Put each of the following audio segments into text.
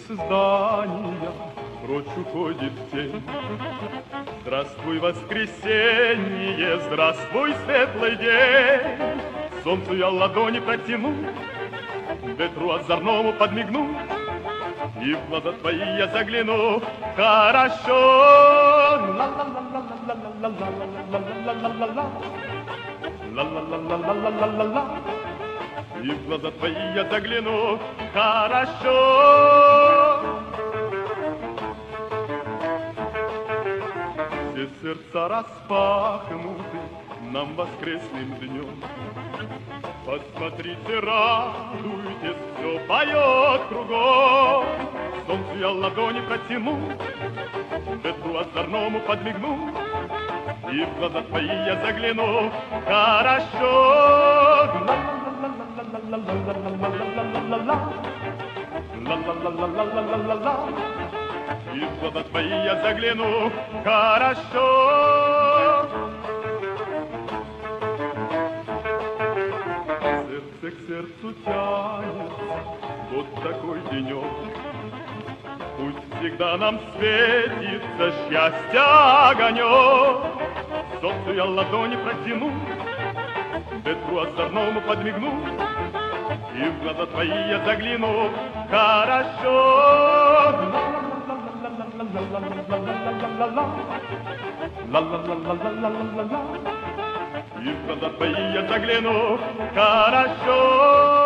здания прочь уходит тень. Здравствуй, воскресенье, здравствуй, светлый день. Солнцу я ладони протяну, ветру озорному подмигну, и в глаза твои я загляну. Хорошо. Ла-ла-ла-ла-ла-ла-ла-ла-ла-ла-ла-ла-ла. И в глаза твои я загляну. Хорошо. Все сердца распахнуты нам воскресным днем. Посмотрите, радуйтесь, все поет кругом. Солнцу я ладони протяну, ветру озорному подмигну, и в глаза твои я загляну. Хорошо. Ла-ла-ла-ла-ла-ла-ла-ла-ла-ла-ла-ла. И в глаза твои я загляну. Хорошо. Сердце к сердцу тянется, вот такой денек. Пусть всегда нам светится счастья огонек. Солнцу я ладони протяну, ветру озорному подмигну, и в глаза твои я загляну. Хорошо. Ла-ла-ла-ла-ла-ла-ла-ла. И в глаза твои я загляну. Хорошо.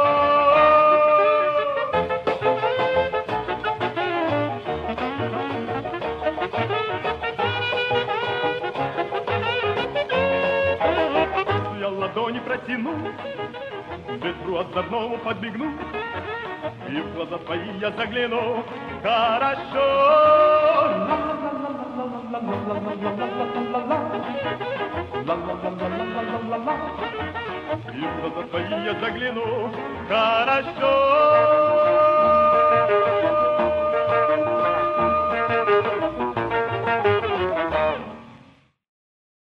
Я ладони протяну, ветру озорному подмигну, и в глаза твои я загляну. Хорошо. И в глаза твои я загляну. Хорошо.